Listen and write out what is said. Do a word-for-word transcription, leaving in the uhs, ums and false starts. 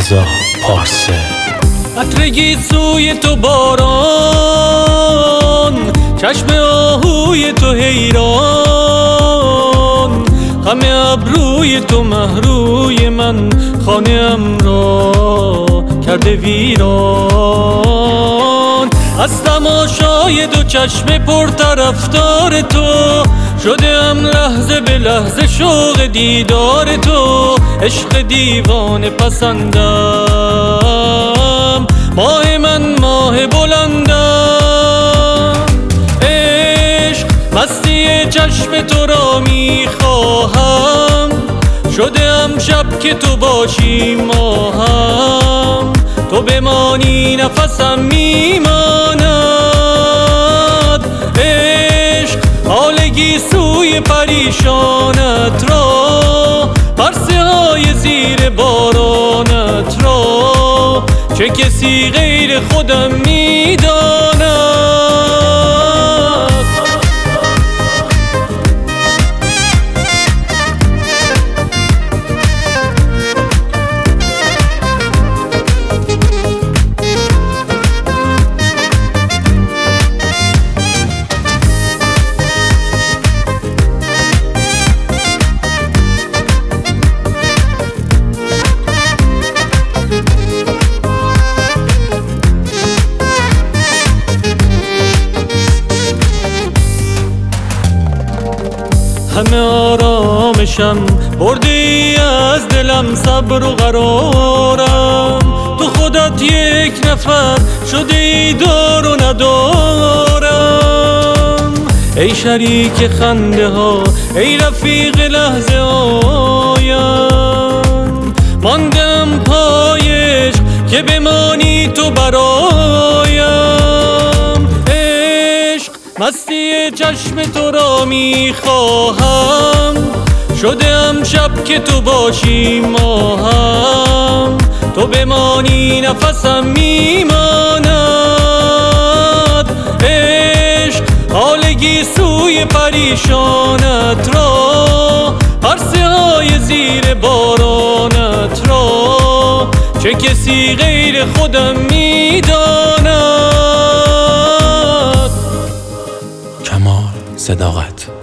رضا پارسه. عطرگی سوی تو باران، چشم آهوی تو حیران، همه ابروی تو مهروی من خانه‌ام را کرده ویران. از تماشای دو چشم پرطرفدار تو شده‌ام لحظه به لحظه شوق دیدار تو. عشق دیوانه پسندم، ماه من ماه بلندم. عشق مستی چشم تو را میخواهم، شده‌ام شب که تو باشی ماهم. تو بمانی نفسم میماند. عشق حالگی سوی پریشانت را، پرسه های زیر بارانت را، چه کسی غیر خودم میداند. همه آرامشم بردی از دلم، صبر و قرارم. تو خودت یک نفر شده ای دار و ندارم. ای شریک خنده ها، ای رفیق لحظه هایم، ماندم پای عشق که بمانی تو برایم. عشق مستی چشم تو را میخواهم، شده‌ام شب که تو باشی ماهم. تو بمانی نفسم میماند. عشق حالگی سوی پریشانت را، پرسه های زیر بارانت را، چه کسی غیر خودم میداند. کمال صداقت.